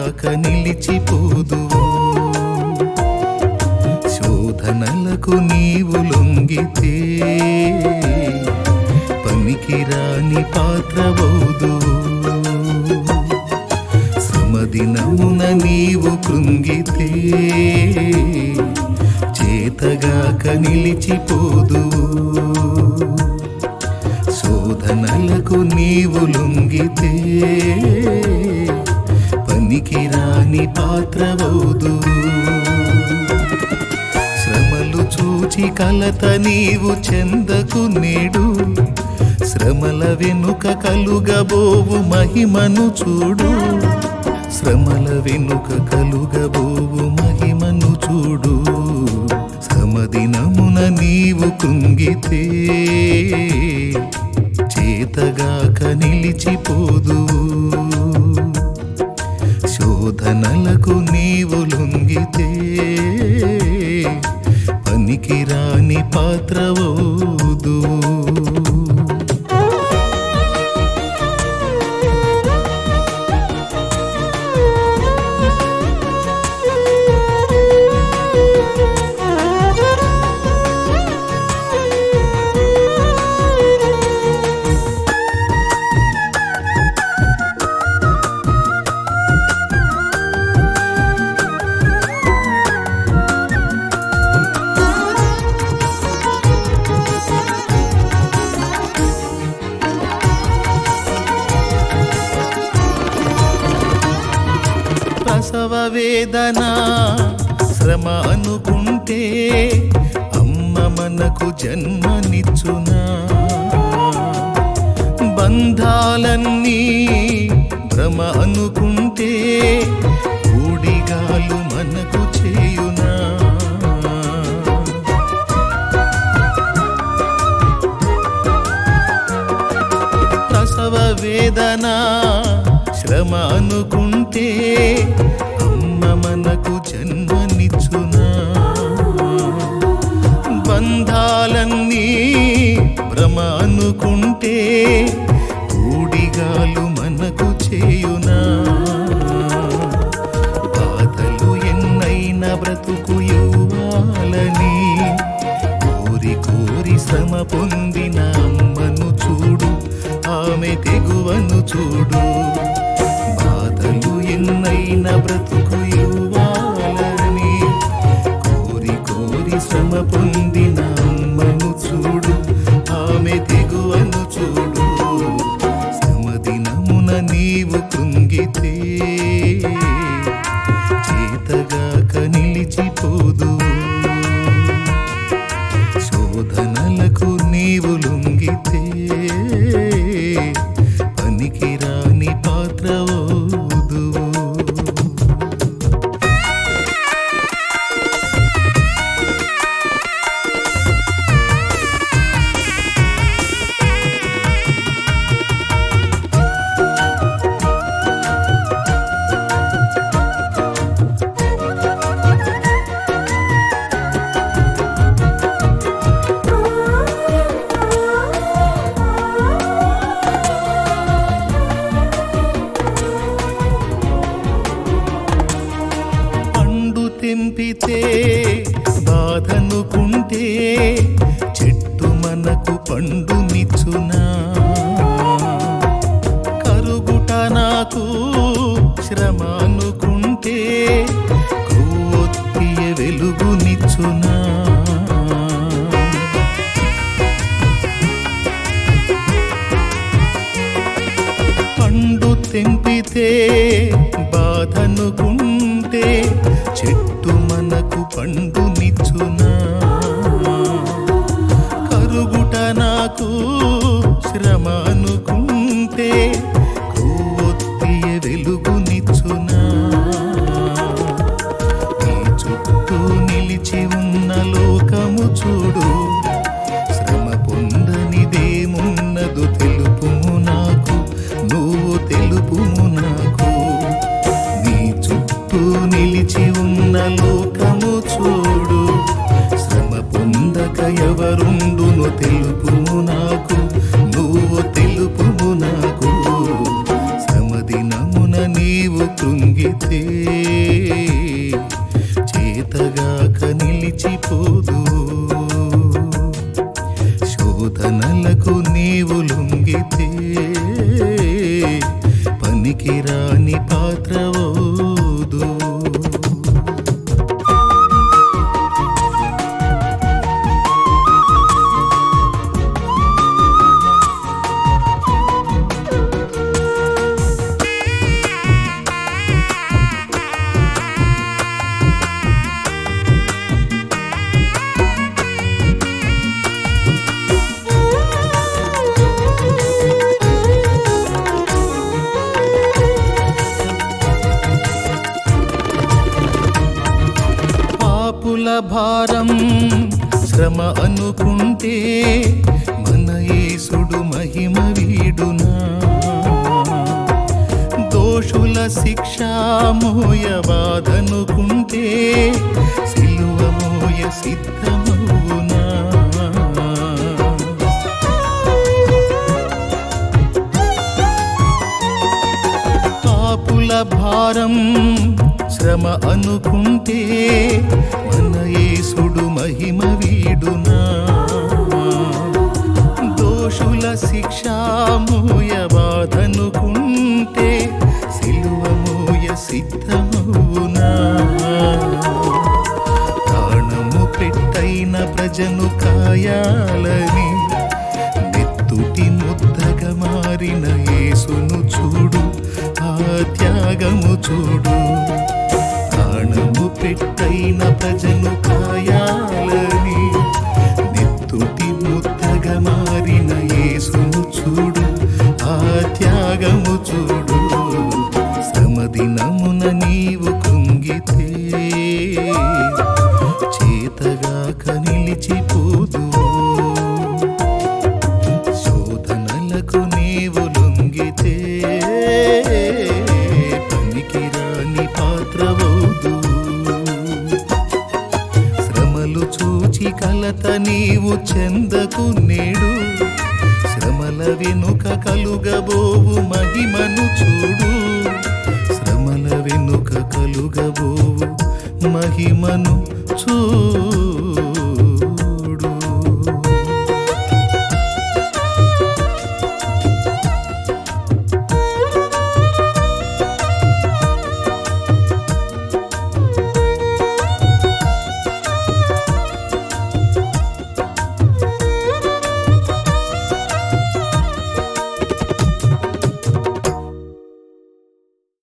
చేతగాక నిలిచిపోదువు. శోధనలకు నీవు లొంగితే పనికిరాని పాత్రవౌదువు. శ్రమదినమున నీవు కృంగితే చేతగాక నిలిచిపోదువు. శోధనలకు నీవు లొంగితే పనికిరాని పాత్రవౌదువు. శ్రమలు చూచి కలత నీవు చెందకు నేడు. శ్రమల వెనుక కలుగబోవు మహిమను చూడు. శ్రమల వెనుక కలుగబోవు మహిమను చూడు. శ్రమదినమున నీవు కృంగితే చేతగాక నిలిచిపోదువు. శోధనలకు నీవు లొంగితే పనికిరాని పాత్రవౌదువు. ప్రసవ వేదన శ్రమ అనుకుంటే అమ్మ మనకు జన్మనిచ్చునా. బంధాలన్నీ భ్రమ అనుకుంటే ఊడిగాలు మనకు చేయునా. ప్రసవ వేదన శ్రమ అనుకుంటే అమ్మ మనకు జన్మనిచ్చునా. బంధాలన్నీ భ్రమ అనుకుంటే ఊడిగాలు మనకు చేయునా. బాధలు ఎన్నైనా బ్రతుకు ఇవ్వాలని కోరి కోరి శ్రమ పొందిన అమ్మను చూడు. ఆమె తెగువను చూడు. బాధలు ఎన్నైనా బ్రతుకు ఇవ్వాలని కోరి కోరి శ్రమ పొందిన అమ్మను చూడు. ఆమె తెగువను చూడు. శ్రమదినమున నీవు కృంగితే చేతగాక నిలిచిపోదువు. శోధనలకు నీవు లొంగితే పనికిరాని పాత్రవౌదువు. తెంపితే బాధనుకుంటే చెట్టు మనకు పండునిచ్చునా. కరుగుట నాకు శ్రమ అనుకుంటే కొవ్వొత్తియ వెలుగునిచ్చునా. పండు తెంపితే బాధనుకుంటే చెట్టు మనకు పండునిచ్చునా. కరుగుట నాకు శ్రమ అనుకుంటే కొవ్వొత్తియ వెలుగునిచ్చునా. నీ చుట్టూ నిలిచి ఉన్న లోకము చూడు. శ్రమ పొందనిదేమున్నదు తెలుపుము నాకు. నువ్వు తెలుపుము నాకు. నీ చుట్టూ నిలిచి ఉన్న లోకము చూడు. శ్రమ పొందక ఎవరుండును తెలుపుము నాకు. నువ్వు తెలుపుము నాకు. శ్రమదినమున నీవు కృంగితే లొంగితే చేతగాక నిలిచిపోదు. శోధనలకు నీవు లొంగితే పనికిరాని పాత్రవోదు. పాపుల భారం శ్రమ అనుకుంటే మన యేసుడు మహిమ వీడునా. దోషుల శిక్ష మోయబాదనుకుంటే సిలువ మోయ సిద్ధమవునా. పాపుల భారం శ్రమ అనుకుంటే మన యేసుడు మహిమ వీడునా. దోషుల శిక్ష మోయబాదనుకుంటే సిలువ మోయ సిద్ధమవునా. ప్రాణము పెట్టైన ప్రజను కాయాలని నెత్తుటి ముద్దగా మారిన యేసును చూడు, ఆ త్యాగము చూడు. ప్రాణము పెట్టైన ప్రజను కాయాలని నెత్తుటి ముద్దగా మారిన యేసును చూడు, ఆ త్యాగము చూడు. శ్రమదినమున నీవు కృంగితే చేతగాక నిలిచిపోదు. శోధనలకు నీవు లొంగితే పనికిరాని పాత్రవోదు. శ్రమలు చూచి కలత నీవు చెందకు నేడు. శ్రమల వెనుక కలుగబోవు మహిమను చూడు. శ్రమల వెనుక కలుగబోవు మహిమను చూడు.